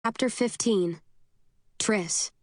Chapter 15. Tris.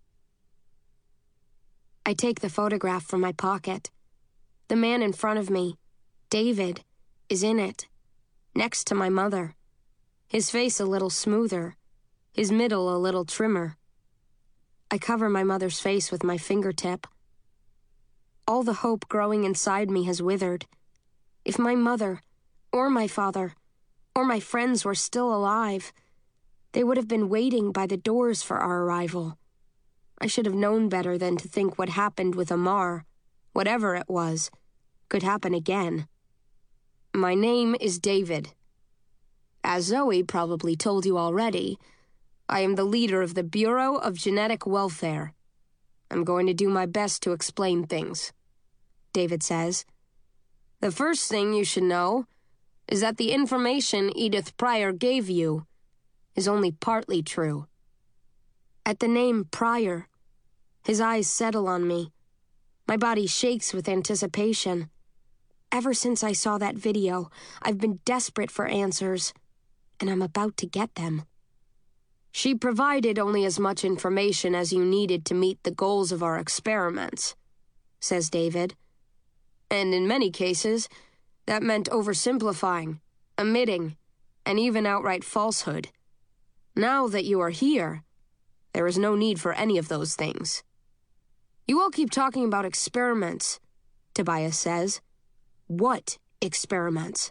I take the photograph from my pocket. The man in front of me, David, is in it, next to my mother. His face a little smoother, his middle a little trimmer. I cover my mother's face with my fingertip. All the hope growing inside me has withered. If my mother, or my father, or my friends were still alive, they would have been waiting by the doors for our arrival. I should have known better than to think what happened with Amar, whatever it was, could happen again. My name is David. As Zoe probably told you already, I am the leader of the Bureau of Genetic Welfare. I'm going to do my best to explain things, David says. The first thing you should know is that the information Edith Pryor gave you is only partly true. At the name Pryor, his eyes settle on me. My body shakes with anticipation. Ever since I saw that video, I've been desperate for answers, and I'm about to get them. She provided only as much information as you needed to meet the goals of our experiments, says David. And in many cases, that meant oversimplifying, omitting, and even outright falsehood. Now that you are here, there is no need for any of those things. You all keep talking about experiments, Tobias says. What experiments?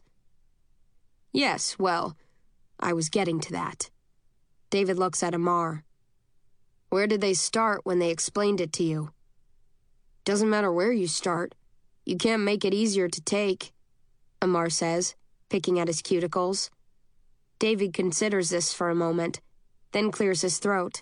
Yes, well, I was getting to that. David looks at Amar. Where did they start when they explained it to you? Doesn't matter where you start. You can't make it easier to take, Amar says, picking at his cuticles. David considers this for a moment, then clears his throat.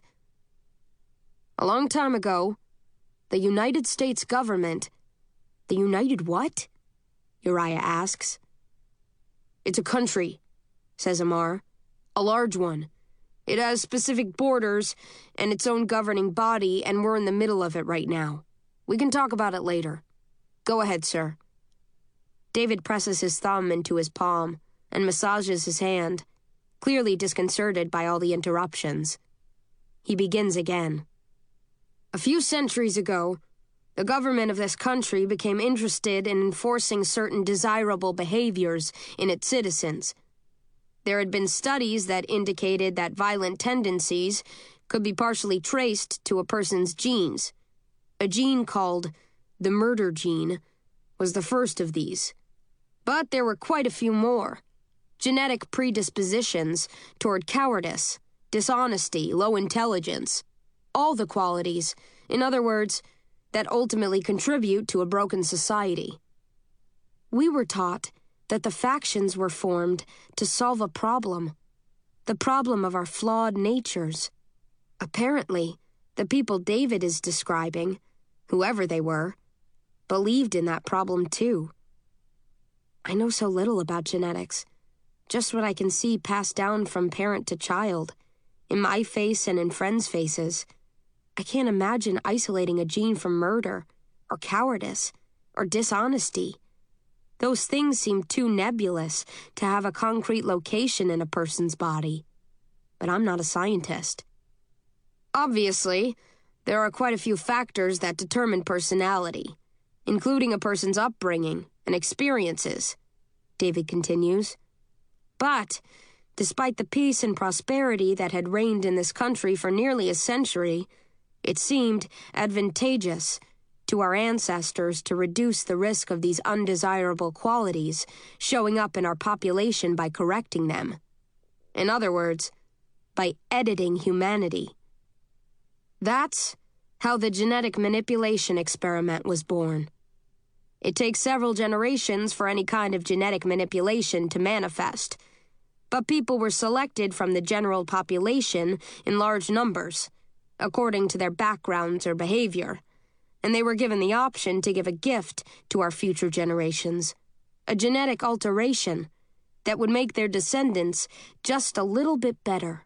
A long time ago, the United States government— The United what? Uriah asks. It's a country, says Amar. A large one. It has specific borders and its own governing body, and we're in the middle of it right now. We can talk about it later. Go ahead, sir. David presses his thumb into his palm and massages his hand, clearly disconcerted by all the interruptions. He begins again. A few centuries ago, the government of this country became interested in enforcing certain desirable behaviors in its citizens. There had been studies that indicated that violent tendencies could be partially traced to a person's genes. A gene called the murder gene was the first of these. But there were quite a few more. Genetic predispositions toward cowardice, dishonesty, low intelligence. All the qualities, in other words, that ultimately contribute to a broken society. We were taught that the factions were formed to solve a problem, the problem of our flawed natures. Apparently, the people David is describing, whoever they were, believed in that problem too. I know so little about genetics, just what I can see passed down from parent to child, in my face and in friends' faces. I can't imagine isolating a gene from murder, or cowardice, or dishonesty. Those things seem too nebulous to have a concrete location in a person's body. But I'm not a scientist. Obviously, there are quite a few factors that determine personality, including a person's upbringing and experiences, David continues. But, despite the peace and prosperity that had reigned in this country for nearly a century, it seemed advantageous to our ancestors to reduce the risk of these undesirable qualities showing up in our population by correcting them. In other words, by editing humanity. That's how the genetic manipulation experiment was born. It takes several generations for any kind of genetic manipulation to manifest, but people were selected from the general population in large numbers, according to their backgrounds or behavior, and they were given the option to give a gift to our future generations, a genetic alteration that would make their descendants just a little bit better.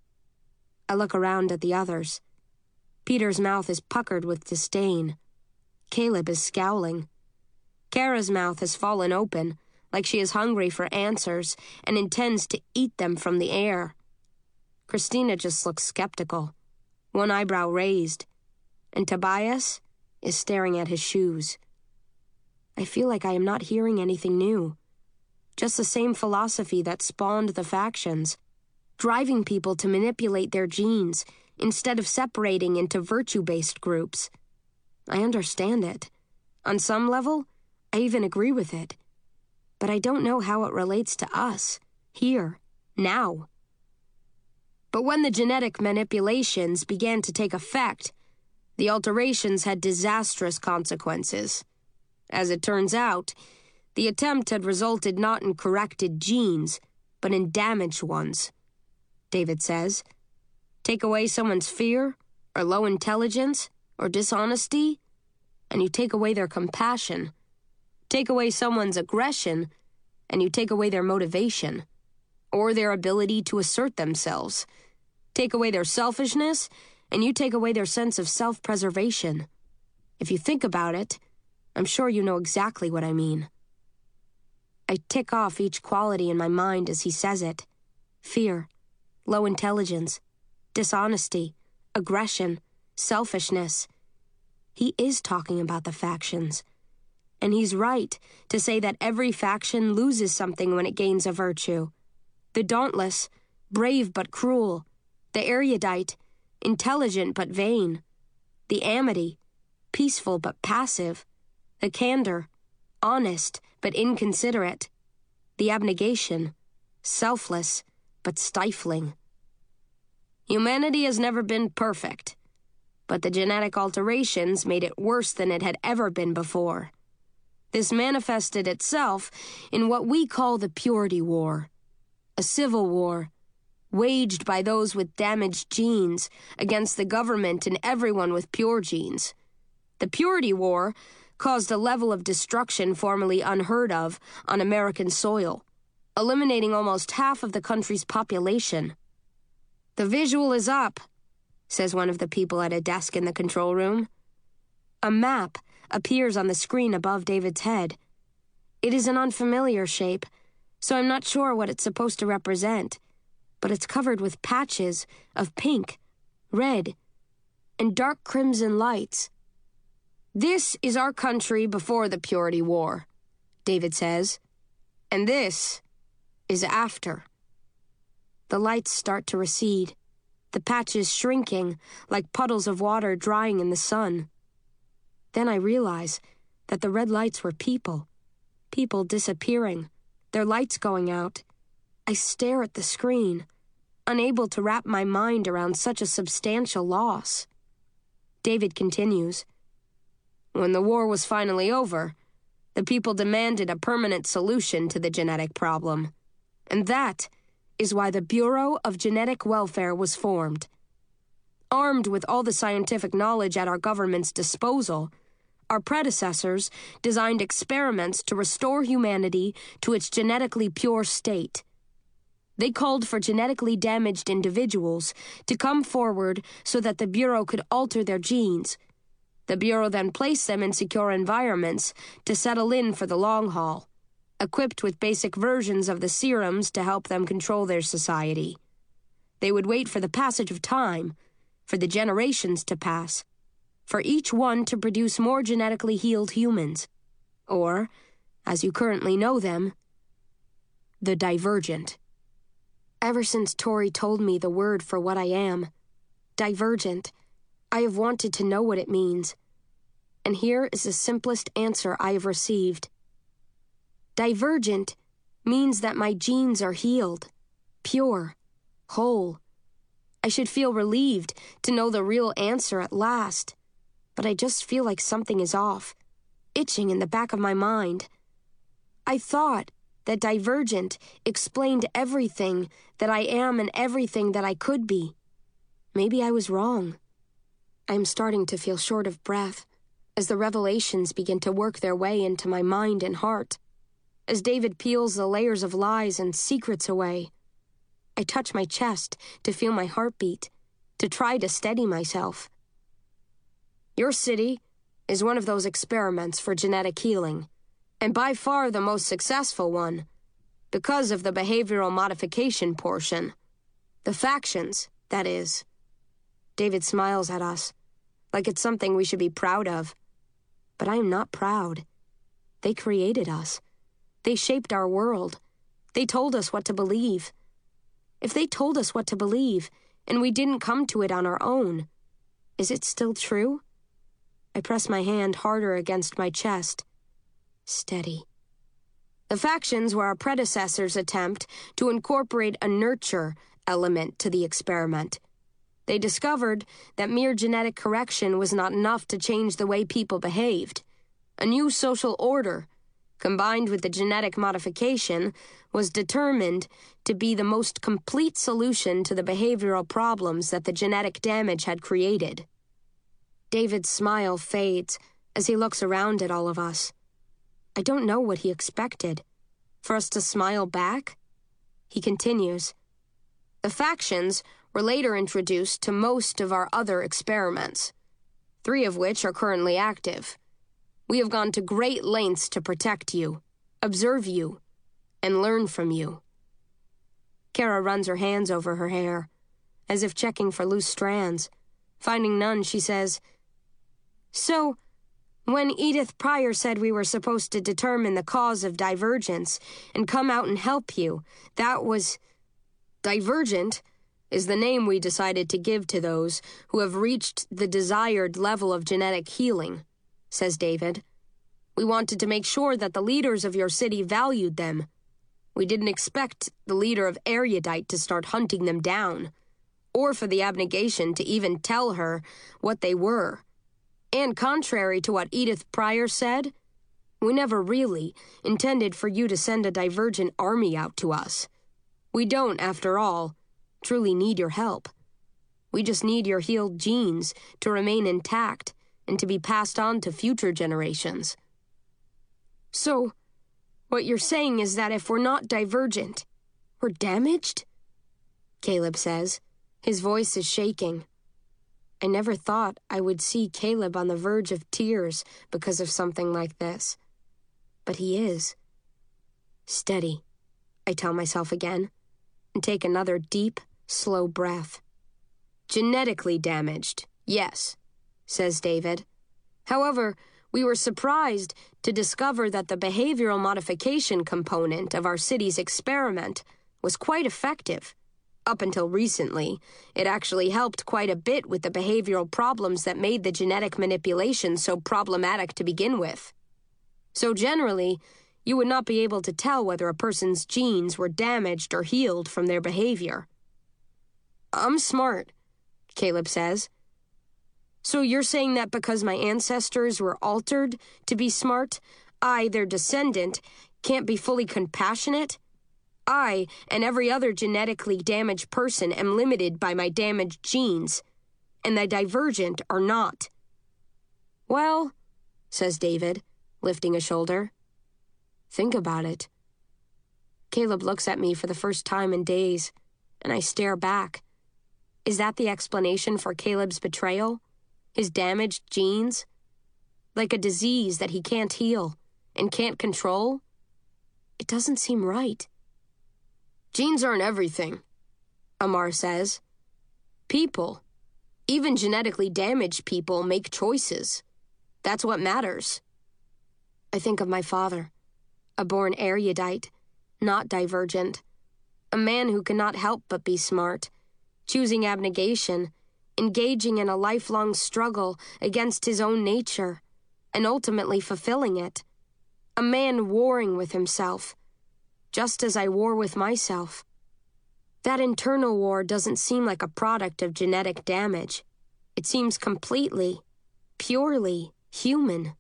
I look around at the others. Peter's mouth is puckered with disdain. Caleb is scowling. Kara's mouth has fallen open, like she is hungry for answers and intends to eat them from the air. Christina just looks skeptical, one eyebrow raised, and Tobias is staring at his shoes. I feel like I am not hearing anything new. Just the same philosophy that spawned the factions, driving people to manipulate their genes instead of separating into virtue-based groups. I understand it. On some level, I even agree with it. But I don't know how it relates to us, here, now. But when the genetic manipulations began to take effect, the alterations had disastrous consequences. As it turns out, the attempt had resulted not in corrected genes, but in damaged ones. David says, take away someone's fear, or low intelligence, or dishonesty, and you take away their compassion. Take away someone's aggression, and you take away their motivation, or their ability to assert themselves. Take away their selfishness, and you take away their sense of self-preservation. If you think about it, I'm sure you know exactly what I mean. I tick off each quality in my mind as he says it. Fear, low intelligence, dishonesty, aggression, selfishness. He is talking about the factions. And he's right to say that every faction loses something when it gains a virtue. The dauntless, brave but cruel. The erudite, intelligent but vain. The amity, peaceful but passive. The candor, honest but inconsiderate. The abnegation, selfless but stifling. Humanity has never been perfect, but the genetic alterations made it worse than it had ever been before. This manifested itself in what we call the Purity War, a civil war waged by those with damaged genes against the government and everyone with pure genes. The Purity War caused a level of destruction formerly unheard of on American soil, eliminating almost half of the country's population. The visual is up, says one of the people at a desk in the control room. A map appears on the screen above David's head. It is an unfamiliar shape, so I'm not sure what it's supposed to represent, but it's covered with patches of pink, red, and dark crimson lights. This is our country before the Purity War, David says, and this is after. The lights start to recede, the patches shrinking like puddles of water drying in the sun. Then I realize that the red lights were people disappearing, their lights going out. I stare at the screen, unable to wrap my mind around such a substantial loss. David continues, when the war was finally over, the people demanded a permanent solution to the genetic problem. And that is why the Bureau of Genetic Welfare was formed. Armed with all the scientific knowledge at our government's disposal, our predecessors designed experiments to restore humanity to its genetically pure state. They called for genetically damaged individuals to come forward so that the Bureau could alter their genes. The Bureau then placed them in secure environments to settle in for the long haul, equipped with basic versions of the serums to help them control their society. They would wait for the passage of time, for the generations to pass, for each one to produce more genetically healed humans, or, as you currently know them, the divergent. Ever since Tori told me the word for what I am, divergent, I have wanted to know what it means. And here is the simplest answer I have received. Divergent means that my genes are healed, pure, whole. I should feel relieved to know the real answer at last, but I just feel like something is off, itching in the back of my mind. I thought that divergent explained everything that I am and everything that I could be. Maybe I was wrong. I am starting to feel short of breath as the revelations begin to work their way into my mind and heart. As David peels the layers of lies and secrets away, I touch my chest to feel my heartbeat, to try to steady myself. Your city is one of those experiments for genetic healing, and by far the most successful one, because of the behavioral modification portion. The factions, that is. David smiles at us, like it's something we should be proud of. But I am not proud. They created us. They shaped our world. They told us what to believe. If they told us what to believe, and we didn't come to it on our own, is it still true? I press my hand harder against my chest. Steady. The factions were our predecessors' attempt to incorporate a nurture element to the experiment. They discovered that mere genetic correction was not enough to change the way people behaved. A new social order, combined with the genetic modification, was determined to be the most complete solution to the behavioral problems that the genetic damage had created. David's smile fades as he looks around at all of us. I don't know what he expected. For us to smile back? He continues. The factions were later introduced to most of our other experiments, 3 of which are currently active. We have gone to great lengths to protect you, observe you, and learn from you. Kara runs her hands over her hair, as if checking for loose strands. Finding none, she says, So, when Edith Pryor said we were supposed to determine the cause of divergence and come out and help you, that was... Divergent is the name we decided to give to those who have reached the desired level of genetic healing, says David. We wanted to make sure that the leaders of your city valued them. We didn't expect the leader of Erudite to start hunting them down, or for the abnegation to even tell her what they were. And contrary to what Edith Pryor said, we never really intended for you to send a divergent army out to us. We don't, after all, truly need your help. We just need your healed genes to remain intact and to be passed on to future generations. So, what you're saying is that if we're not divergent, we're damaged? Caleb says. His voice is shaking. I never thought I would see Caleb on the verge of tears because of something like this. But he is. Steady, I tell myself again, and take another deep, slow breath. Genetically damaged, yes, says David. However, we were surprised to discover that the behavioral modification component of our city's experiment was quite effective. Up until recently, it actually helped quite a bit with the behavioral problems that made the genetic manipulation so problematic to begin with. So generally, you would not be able to tell whether a person's genes were damaged or healed from their behavior. I'm smart, Caleb says. So you're saying that because my ancestors were altered to be smart, I, their descendant, can't be fully compassionate? I, and every other genetically damaged person, am limited by my damaged genes, and the divergent are not. Well, says David, lifting a shoulder. Think about it. Caleb looks at me for the first time in days, and I stare back. Is that the explanation for Caleb's betrayal? His damaged genes? Like a disease that he can't heal and can't control? It doesn't seem right. Genes aren't everything, Amar says. People, even genetically damaged people, make choices. That's what matters. I think of my father, a born erudite, not divergent, a man who cannot help but be smart, choosing abnegation, engaging in a lifelong struggle against his own nature, and ultimately fulfilling it. A man warring with himself, just as I war with myself. That internal war doesn't seem like a product of genetic damage. It seems completely, purely human.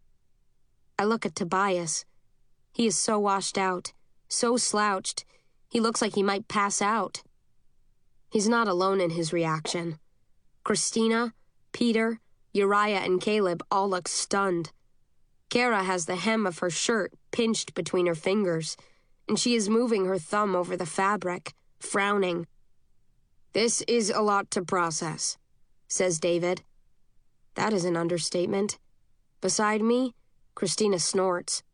I look at Tobias. He is so washed out, so slouched, he looks like he might pass out. He's not alone in his reaction. Christina, Peter, Uriah, and Caleb all look stunned. Kara has the hem of her shirt pinched between her fingers, and she is moving her thumb over the fabric, frowning. This is a lot to process, says David. That is an understatement. Beside me, Christina snorts.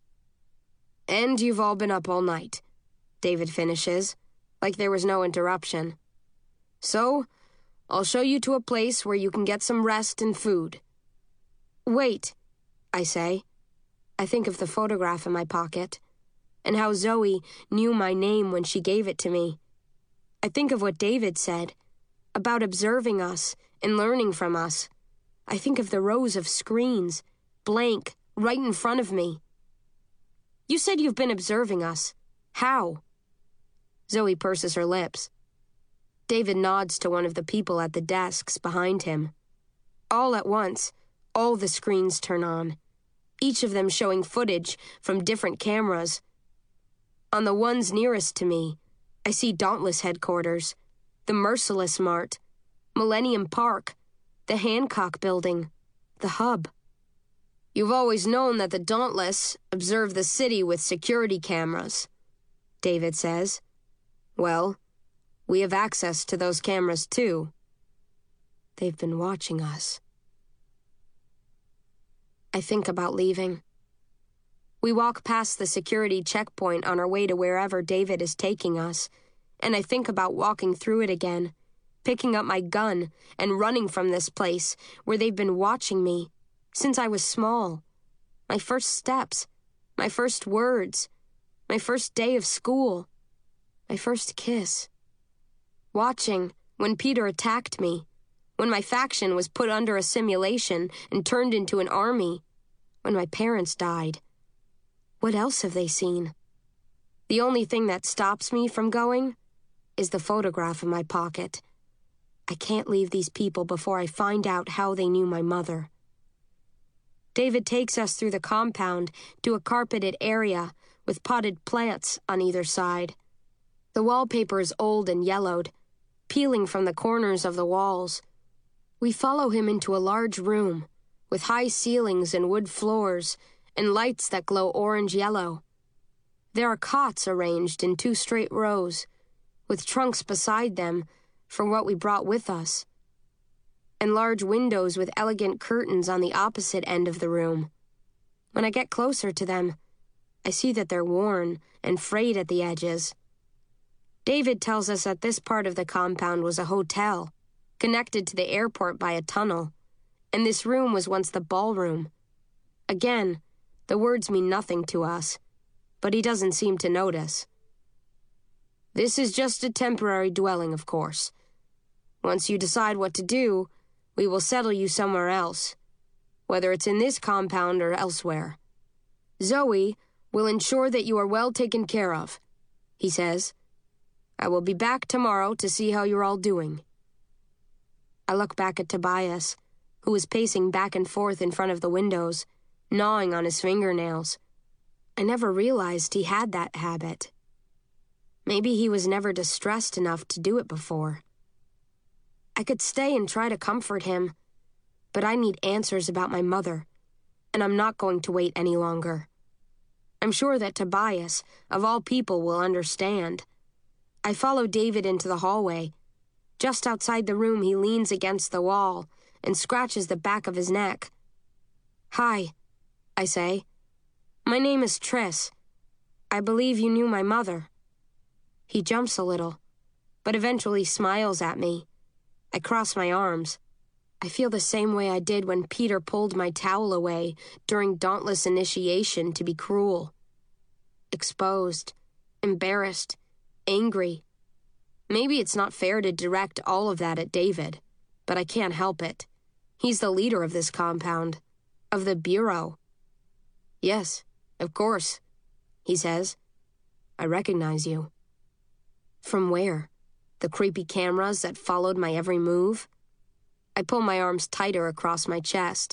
And you've all been up all night, David finishes, like there was no interruption. So, I'll show you to a place where you can get some rest and food. Wait, I say. I think of the photograph in my pocket, and how Zoe knew my name when she gave it to me. I think of what David said, about observing us and learning from us. I think of the rows of screens, blank, right in front of me. You said you've been observing us. How? Zoe purses her lips. David nods to one of the people at the desks behind him. All at once, all the screens turn on, each of them showing footage from different cameras. On the ones nearest to me, I see Dauntless headquarters, the Merciless Mart, Millennium Park, the Hancock Building, the Hub. You've always known that the Dauntless observe the city with security cameras, David says. Well, we have access to those cameras too. They've been watching us. I think about leaving. We walk past the security checkpoint on our way to wherever David is taking us, and I think about walking through it again, picking up my gun and running from this place where they've been watching me since I was small. My first steps, my first words, my first day of school, my first kiss. Watching when Peter attacked me, when my faction was put under a simulation and turned into an army, when my parents died. What else have they seen? The only thing that stops me from going is the photograph in my pocket. I can't leave these people before I find out how they knew my mother. David takes us through the compound to a carpeted area with potted plants on either side. The wallpaper is old and yellowed, peeling from the corners of the walls. We follow him into a large room with high ceilings and wood floors and lights that glow orange-yellow. There are cots arranged in 2 straight rows, with trunks beside them for what we brought with us, and large windows with elegant curtains on the opposite end of the room. When I get closer to them, I see that they're worn and frayed at the edges. David tells us that this part of the compound was a hotel, connected to the airport by a tunnel, and this room was once the ballroom. Again, the words mean nothing to us, but he doesn't seem to notice. This is just a temporary dwelling, of course. Once you decide what to do, we will settle you somewhere else, whether it's in this compound or elsewhere. Zoe will ensure that you are well taken care of, he says. I will be back tomorrow to see how you're all doing. I look back at Tobias, who is pacing back and forth in front of the windows, gnawing on his fingernails. I never realized he had that habit. Maybe he was never distressed enough to do it before. I could stay and try to comfort him, but I need answers about my mother, and I'm not going to wait any longer. I'm sure that Tobias, of all people, will understand. I follow David into the hallway. Just outside the room, he leans against the wall and scratches the back of his neck. Hi, I say. My name is Triss. I believe you knew my mother. He jumps a little, but eventually smiles at me. I cross my arms. I feel the same way I did when Peter pulled my towel away during Dauntless initiation to be cruel. Exposed, embarrassed, angry. Maybe it's not fair to direct all of that at David, but I can't help it. He's the leader of this compound, of the Bureau. Yes, of course, he says. I recognize you. From where? The creepy cameras that followed my every move? I pull my arms tighter across my chest.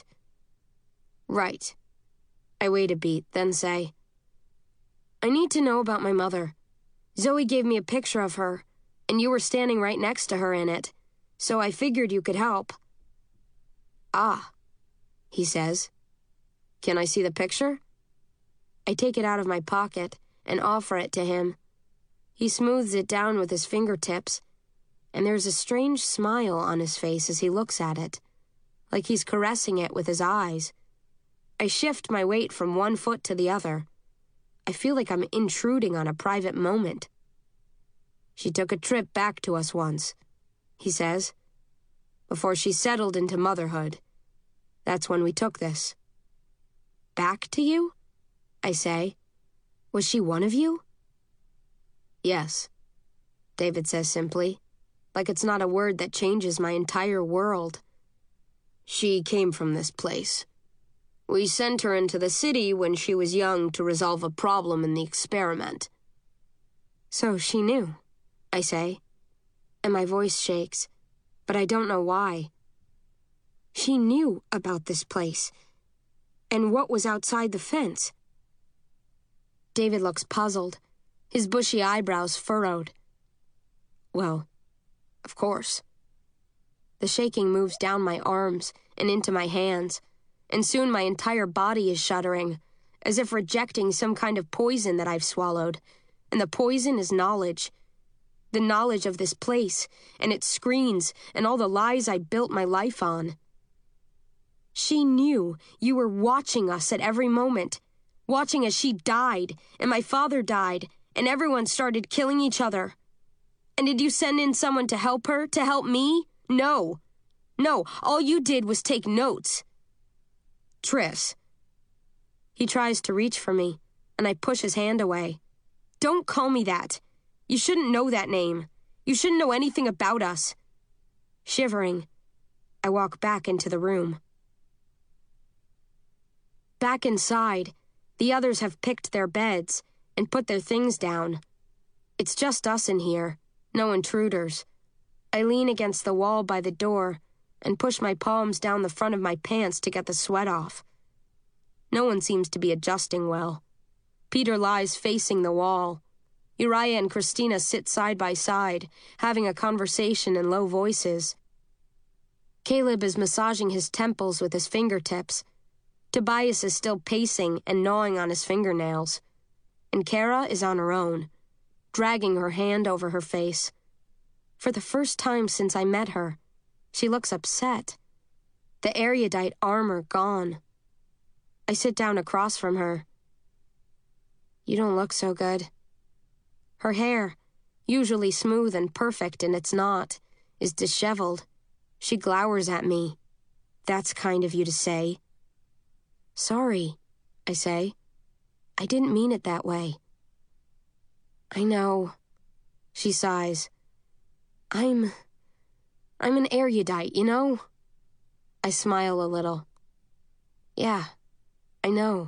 Right. I wait a beat, then say, I need to know about my mother. Zoe gave me a picture of her, and you were standing right next to her in it, so I figured you could help. Ah, he says. Can I see the picture? I take it out of my pocket and offer it to him. He smooths it down with his fingertips, and there's a strange smile on his face as he looks at it, like he's caressing it with his eyes. I shift my weight from one foot to the other. I feel like I'm intruding on a private moment. She took a trip back to us once. he says. Before she settled into motherhood. That's when we took this. Back to you? I say. Was she one of you? Yes, David says simply, like it's not a word that changes my entire world. She came from this place. We sent her into the city when she was young to resolve a problem in the experiment. So she knew, I say, and my voice shakes, but I don't know why. She knew about this place, and what was outside the fence. David looks puzzled, his bushy eyebrows furrowed. Well, of course. The shaking moves down my arms and into my hands, and soon my entire body is shuddering, as if rejecting some kind of poison that I've swallowed, and the poison is knowledge. The knowledge of this place, and its screens, and all the lies I built my life on. She knew you were watching us at every moment, watching as she died, and my father died, and everyone started killing each other. And did you send in someone to help her, to help me? No. No, all you did was take notes. Triss. He tries to reach for me, and I push his hand away. Don't call me that. You shouldn't know that name. You shouldn't know anything about us. Shivering, I walk back into the room. Back inside, the others have picked their beds and put their things down. It's just us in here, no intruders. I lean against the wall by the door and push my palms down the front of my pants to get the sweat off. No one seems to be adjusting well. Peter lies facing the wall. Uriah and Christina sit side by side, having a conversation in low voices. Caleb is massaging his temples with his fingertips. Tobias is still pacing and gnawing on his fingernails. And Kara is on her own, dragging her hand over her face. For the first time since I met her, she looks upset. The erudite armor gone. I sit down across from her. You don't look so good. Her hair, usually smooth and perfect in its knot, is disheveled. She glowers at me. That's kind of you to say. Sorry, I say. I didn't mean it that way. I know, she sighs. I'm an erudite, you know? I smile a little. Yeah, I know.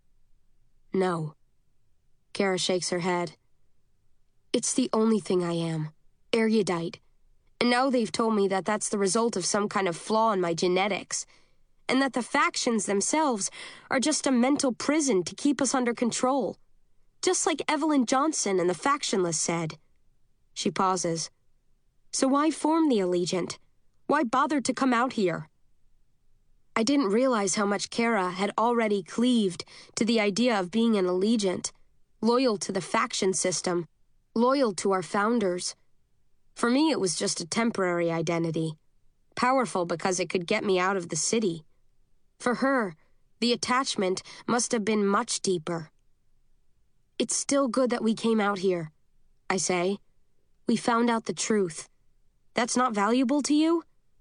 No. Kara shakes her head. It's the only thing I am. Erudite. And now they've told me that that's the result of some kind of flaw in my genetics. And that the factions themselves are just a mental prison to keep us under control. Just like Evelyn Johnson and the Factionless said. She pauses. So why form the Allegiant? Why bother to come out here? I didn't realize how much Kara had already cleaved to the idea of being an Allegiant, loyal to the faction system, loyal to our founders. For me, it was just a temporary identity, powerful because it could get me out of the city. For her, the attachment must have been much deeper. It's still good that we came out here, I say. We found out the truth. That's not valuable to you?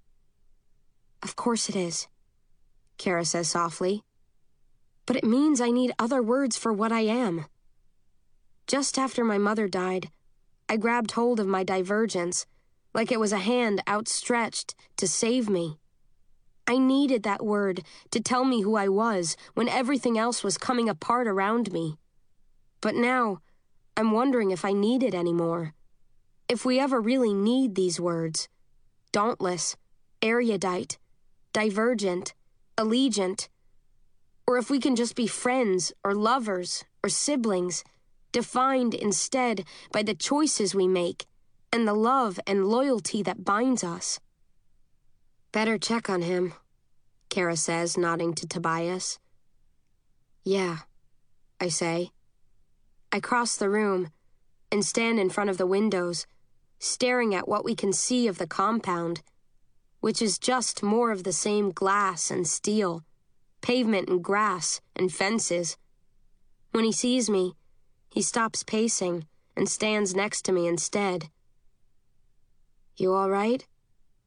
Of course it is, Kara says softly. But it means I need other words for what I am. Just after my mother died, I grabbed hold of my divergence, like it was a hand outstretched to save me. I needed that word to tell me who I was when everything else was coming apart around me. But now, I'm wondering if I need it anymore. If we ever really need these words. Dauntless, erudite, divergent, allegiant. Or if we can just be friends or lovers or siblings, defined instead by the choices we make and the love and loyalty that binds us. Better check on him, Kara says, nodding to Tobias. Yeah, I say. I cross the room and stand in front of the windows, staring at what we can see of the compound, which is just more of the same glass and steel, pavement and grass and fences. When he sees me, he stops pacing and stands next to me instead. You all right?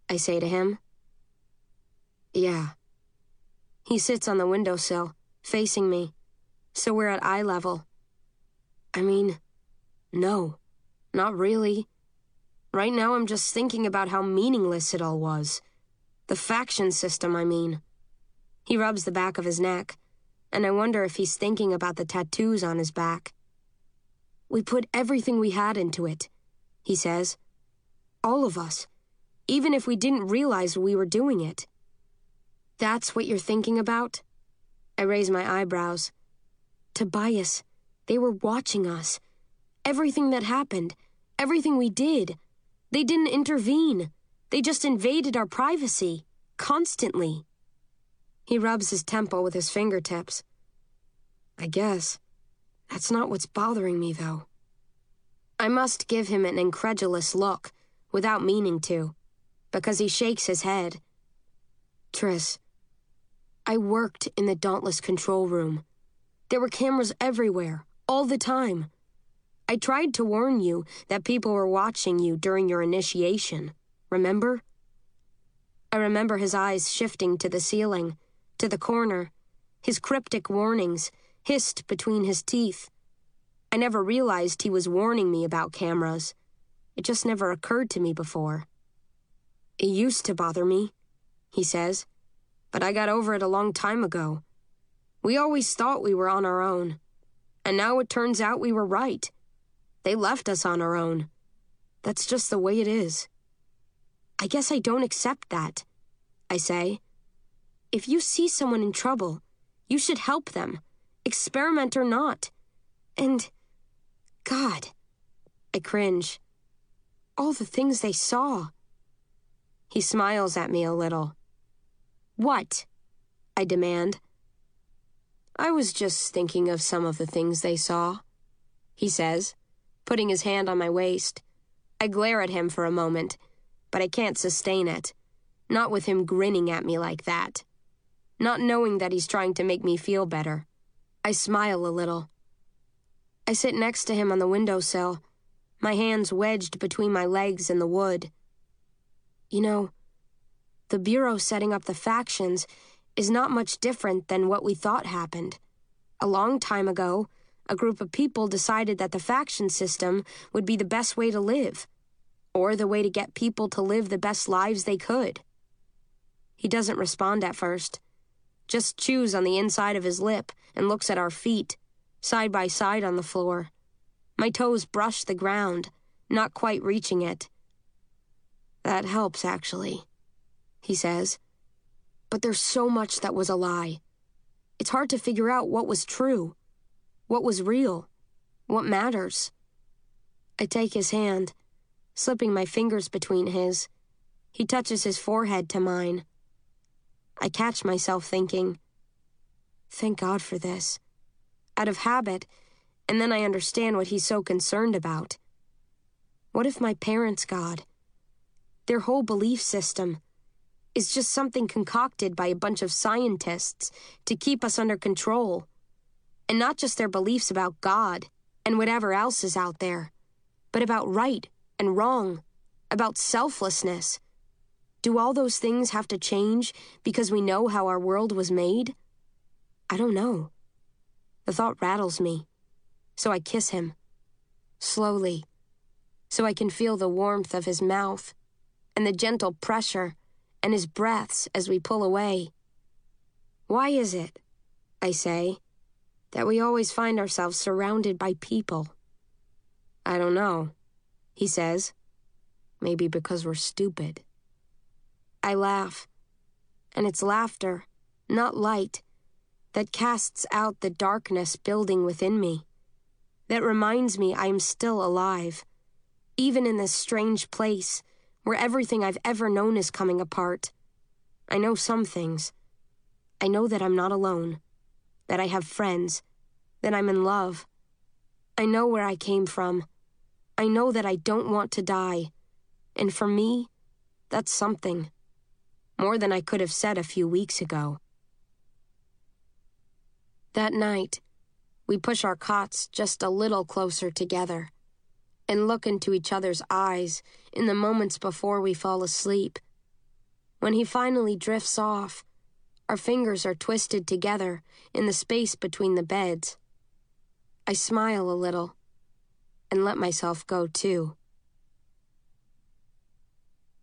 I say to him. Yeah. He sits on the windowsill, facing me, so we're at eye level. I mean, no, not really. Right now I'm just thinking about how meaningless it all was. The faction system, I mean. He rubs the back of his neck, and I wonder if he's thinking about the tattoos on his back. We put everything we had into it, he says. All of us, even if we didn't realize we were doing it. That's what you're thinking about? I raise my eyebrows. Tobias, they were watching us. Everything that happened, everything we did. They didn't intervene. They just invaded our privacy, constantly. He rubs his temple with his fingertips. I guess. That's not what's bothering me, though. I must give him an incredulous look, without meaning to, because he shakes his head. Triss, I worked in the Dauntless control room. There were cameras everywhere, all the time. I tried to warn you that people were watching you during your initiation, remember? I remember his eyes shifting to the ceiling, to the corner, his cryptic warnings hissed between his teeth. I never realized he was warning me about cameras. It just never occurred to me before. It used to bother me, he says, but I got over it a long time ago. We always thought we were on our own, and now it turns out we were right. They left us on our own. That's just the way it is. I guess I don't accept that, I say. If you see someone in trouble, you should help them, experiment or not. And, God, I cringe. All the things they saw. He smiles at me a little. What? I demand. I was just thinking of some of the things they saw, he says, putting his hand on my waist. I glare at him for a moment, but I can't sustain it. Not with him grinning at me like that. Not knowing that he's trying to make me feel better. I smile a little. I sit next to him on the windowsill, my hands wedged between my legs in the wood. You know, the Bureau setting up the factions is not much different than what we thought happened. A long time ago, a group of people decided that the faction system would be the best way to live, or the way to get people to live the best lives they could. He doesn't respond at first, just chews on the inside of his lip and looks at our feet, side by side on the floor. My toes brush the ground, not quite reaching it. That helps, actually, he says. But there's so much that was a lie. It's hard to figure out what was true, what was real, what matters. I take his hand, slipping my fingers between his. He touches his forehead to mine. I catch myself thinking, thank God for this. Out of habit, and then I understand what he's so concerned about. What if my parents' God, their whole belief system, is just something concocted by a bunch of scientists to keep us under control, and not just their beliefs about God and whatever else is out there, but about right and wrong, about selflessness. Do all those things have to change because we know how our world was made? I don't know. The thought rattles me, so I kiss him, slowly, so I can feel the warmth of his mouth and the gentle pressure and his breaths as we pull away. Why is it, I say, that we always find ourselves surrounded by people? I don't know, he says. Maybe because we're stupid. I laugh, and it's laughter, not light, that casts out the darkness building within me, that reminds me I am still alive, even in this strange place where everything I've ever known is coming apart. I know some things. I know that I'm not alone, that I have friends, that I'm in love. I know where I came from. I know that I don't want to die, and for me, that's something. More than I could have said a few weeks ago. That night, we push our cots just a little closer together and look into each other's eyes in the moments before we fall asleep, When he finally drifts off, our fingers are twisted together in the space between the beds. I smile a little and let myself go too.